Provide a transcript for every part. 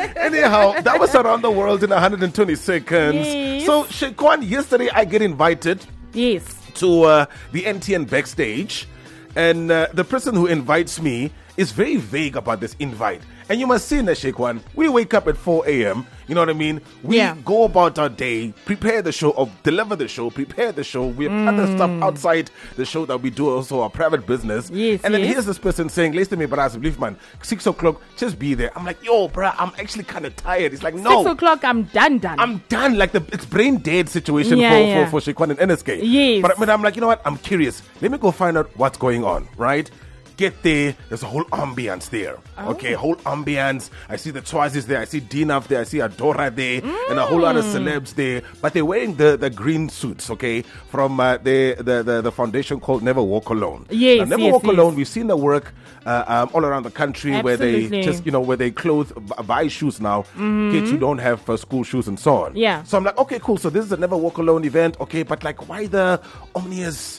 Anyhow, that was around the world in 120 seconds. Yes. So, Shekwan, yesterday I get invited Yes. to the NTN backstage, and the person who invites me is very vague about this invite. And you must see, Shekwan, we wake up at 4 a.m., you know what I mean? We go about our day, prepare the show, or deliver the show, prepare the show. We have other stuff outside the show that we do, also our private business. Yes, and then yes. here's this person saying, listen to me, but I believe, man, 6 o'clock, just be there. I'm like, yo, bruh, I'm actually kind of tired. It's like, no. 6 o'clock, I'm done. I'm done. Like, it's brain dead situation for Shekwan and NSK. Yes. But I'm like, you know what? I'm curious. Let me go find out what's going on, right? Get there, there's a whole ambience there. Okay, whole ambience. I see the Twazis there, I see Dinaf there, I see Adora there, and a whole lot of celebs there. But they're wearing the green suits, okay, from the foundation called Never Walk Alone. Yes, now, Never Walk Alone, we've seen the work all around the country. Absolutely. Where they just, where they buy shoes now, kids who don't have school shoes and so on. Yeah. So I'm like, okay, cool. So this is a Never Walk Alone event, okay, but like, why the ominous,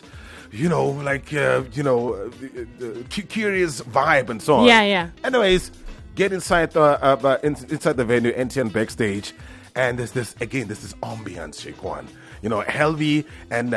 curious vibe and so on. Yeah. Anyways, get inside the venue, NTN backstage, and there's this ambience, Shekwan. Helvi and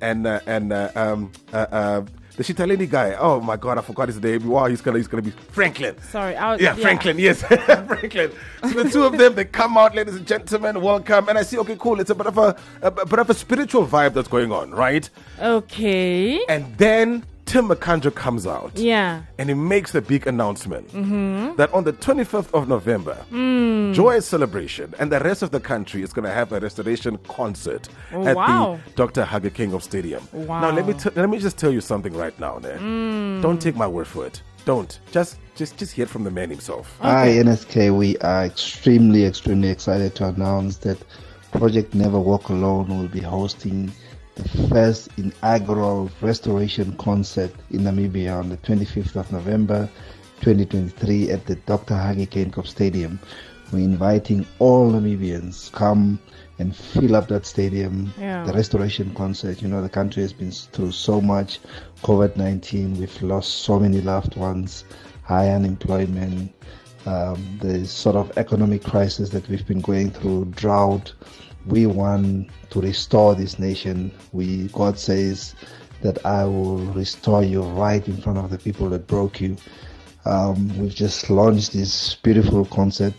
the Shitaleni guy. Oh my God, I forgot his name. Wow, he's gonna be Franklin. Sorry, Franklin. Yes, Franklin. So the two of them, they come out, ladies and gentlemen, welcome. And I see, okay, cool. It's a bit of a spiritual vibe that's going on, right? Okay. And then Tim McCandra comes out. Yeah. And he makes the big announcement that on the 25th of November, Joyous Celebration and the rest of the country is going to have a restoration concert at the Dr. Hage King of Stadium. Wow. Now, let me just tell you something right now. Don't take my word for it. Don't. Just hear it from the man himself. Okay. Hi, NSK. We are extremely, extremely excited to announce that Project Never Walk Alone will be hosting the first inaugural restoration concert in Namibia on the 25th of November 2023 at the Dr. Hage Geingob Stadium. We're inviting all Namibians, come and fill up that stadium. The restoration concert. The country has been through so much. COVID-19, we've lost so many loved ones, high unemployment, the sort of economic crisis that we've been going through, drought. We want to restore this nation. God says that I will restore you right in front of the people that broke you. We've just launched this beautiful concert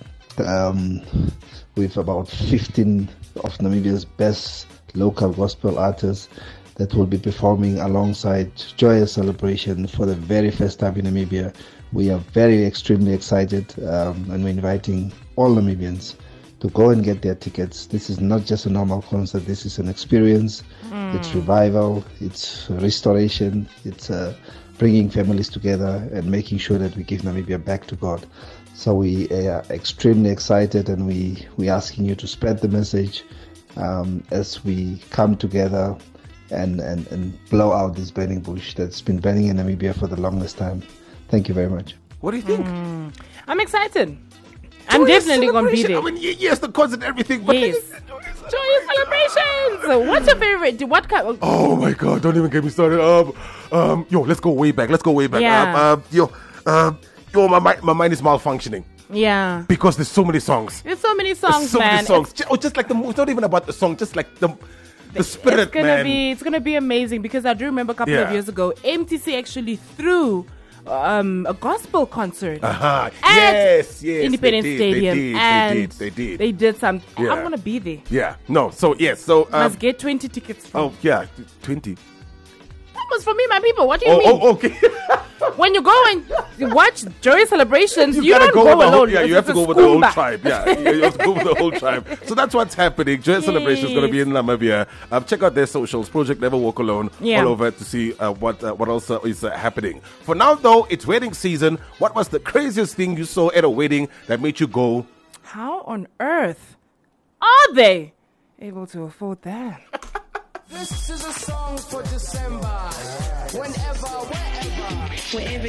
with about 15 of Namibia's best local gospel artists that will be performing alongside Joyous Celebration for the very first time in Namibia. We are extremely excited, and we're inviting all Namibians to go and get their tickets. This is not just a normal concert. This is an experience. It's revival. It's restoration. It's bringing families together and making sure that we give Namibia back to God. So we are extremely excited, and we're asking you to spread the message as we come together and blow out this burning bush that's been burning in Namibia for the longest time. Thank you very much. What do you think? I'm excited. I'm definitely going to be there. I mean, yes, the concert and everything. But yes. Joyous celebrations. What's your favorite? What kind of... Oh my God! Don't even get me started. Let's go way back. Yeah. My mind is malfunctioning. Yeah. Because there's so many songs. There's so many songs, man. Just like it's not even about the song. Just like the spirit, man. It's gonna be amazing, because I do remember a couple of years ago, MTC actually threw a gospel concert yes, Independence Stadium. They did something. I'm gonna be there. Yeah. No. So yes. So must get 20 tickets. Oh yeah, 20. That was for me, my people. What do you mean? Oh, okay. When you go and watch Joyous Celebrations, you don't go alone. You have to go with the whole tribe. Yeah, you have to go with the whole tribe. So that's what's happening. Joyous Celebration is going to be in Namibia. Check out their socials. Project Never Walk Alone. All over to see what else is happening. For now, though, it's wedding season. What was the craziest thing you saw at a wedding that made you go, how on earth are they able to afford that? This is a song for December. Whenever, wherever.